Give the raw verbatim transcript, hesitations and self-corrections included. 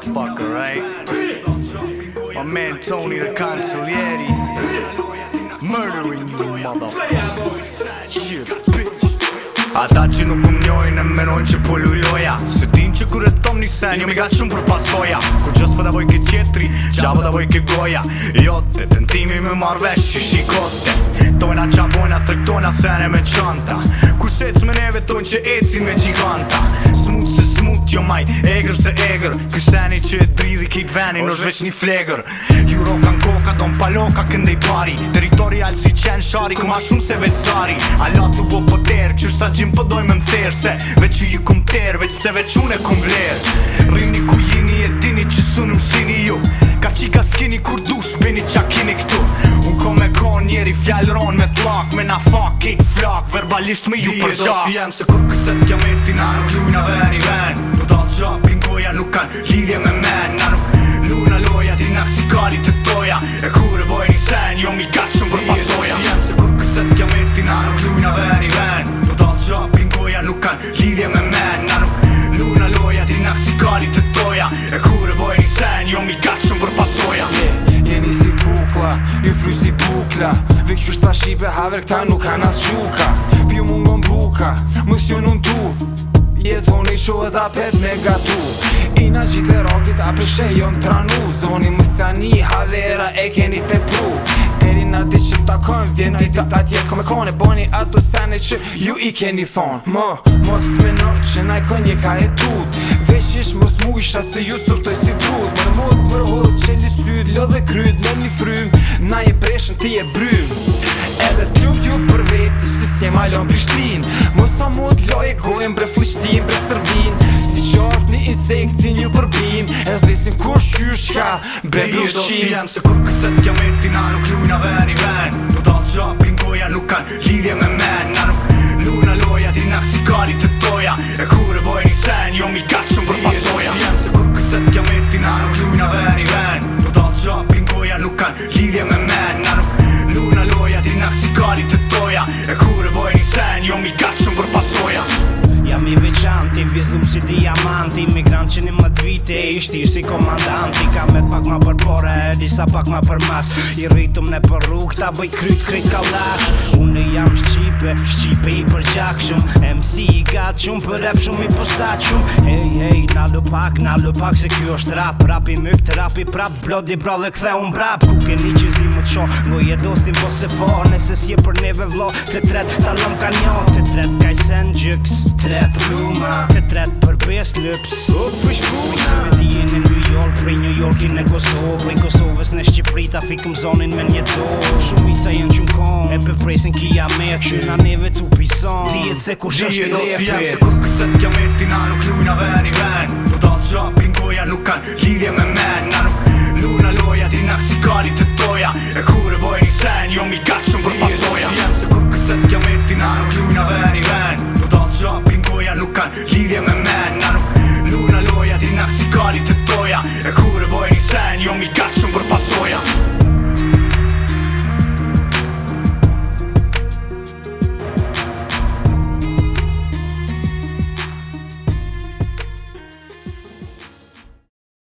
motherfucker, right? My man Tony the Cancellieri, murdering you motherfucker. Shit, bitch. Ata që nuk më njojnë e menojnë që po luloja. Se din që kur e tom një sen, jo mi ga shumë për pasoja. Kur gjës për da voj ke qetri, gjabë da voj ke goja. Jote, tentimi me marvesh që shikote. Tojna qabojna, trektojna sene me qanta. Kur sec me neve tojnë që ecin me gjiganta. Smut se smut, jo maj, egrë se egrë. Ky seni që e dridhi kejt venin është veç një flegër. Ju rokan koka, don paloka këndej pari. Territorial si qenë shari, ku ma shumë se veçari. Alat u po poter, qërë sa gjim po doj me më therë. Se veç që ju kum ter, veç pse veç unë e kum vlerë. Rini ku jini e dini që sunë më shini ju. Ka qika s'kini kur dush, bini qa kini këtu. Unë ko me kon njeri fjallron me tlak. Me na fak, kejt flak, verbalisht me ju për gjak. Dije jem se kur këset kja meti na nuk luna ven i ven. Po dal gjapin goja nuk kan lidhje me men. Na nuk luna loja, di nak si kali të toja. E kur e boj një sen, jo mi gat shumë për pasoja. Dije jem se kur këset kja meti na nuk luna ven i ven. Po dal gjapin goja nuk kan lidhje me men. Na nuk luna loja, di nak si kali të toja. E kur e boj një sen, jo mi gat shumë për pasoja. Jeni si kukla, ju fry si bukla. Vek që shta shipe haver këta nuk kanë as shuka. Pju mungon buka, mës ju nun tu. Jetoni qohet apet me gatu. Ina gjitë e rogit ape shejon tranu. Zoni mustani havera e keni te pru. Deri na di që takojnë vjen ajta atje kome kone. Boni ato sene që ju i keni thon. Më, mos me në që naj konje ka e tut. Vesh ish mos mu isha se ju curtoj si trut. Mërë mod, mërë hod, qeli syd, lë dhe kryt, me një frym. Na je preshën, ti je brym. Edhe t'lum ju për veti që s'je malon Prishtin. Mos sa mod loje gojnë bre flishtin, bre stërvin. Si qartë një insektin ju përbim. E zvesin kur shyshka, bre bluqin. Dije jem se kur këset kja meti na nuk luna ven i ven. Po dal gjapin goja nuk kan lidhje me men. Na nuk luna loja, di nak si kali të toja. E kur e boj një sen, jo mi gat shumë për pasoja. Dije jem se kur këset kja meti na nuk luna ven i ven. Po dal gjapin goja nuk kan lidhje me men. Na nuk luna loja, di nak si kali të toja. E kur e boj një sen, jo mi gat shumë për pasoja. Jam i veçanti, vizlum si diamanti. Migrant që një mët vite, ishti si komandanti. Ka met pak ma për pore, disa pak ma për mas. I rritëm në për rrug, ta bëj kryt krejt kalash. Unë jam Shqipe, Shqipe i për gjak shumë. M C i gat shumë, për rap shumë i posat shumë. Hej, hej, na lë pak, na lë pak se kjo është rap. Rap i mykt, rap i prap, blodi bra dhe kthe unë brap. Ku ke një që zi më të shoh, ngo je dostin po se fa. Nese s'je për neve vlo, të tret, talëm ka njo. Të tret kaj sen gjyks, tret pluma, të tret për pes lëps. Up për shpuna se me dijen në New York, prej New Yorkin në Kosovë. Prej Kosovës në Shqipëri ta fikëm zonin me njeto. Shumica jenë qënë kon, e për presin kia me që na neve tu pison. Dijet se kush është i Dije jem se kur këset kja meti na nuk luna ven i ven. Po dal gjapin goja nuk kan lidhje me men. Na nuk luna loja, di nak si kali të toja. E kur e boj një sen, jo mi gat shumë për pasoja. Dije jem se kur këset kja meti na nuk luna ven i ven. Po dal gjapin goja nuk kan lidhje me men. Na nuk luna loja, di nak si kali të toja. E kur e boj një sen, jo mi gat shumë për pasoja.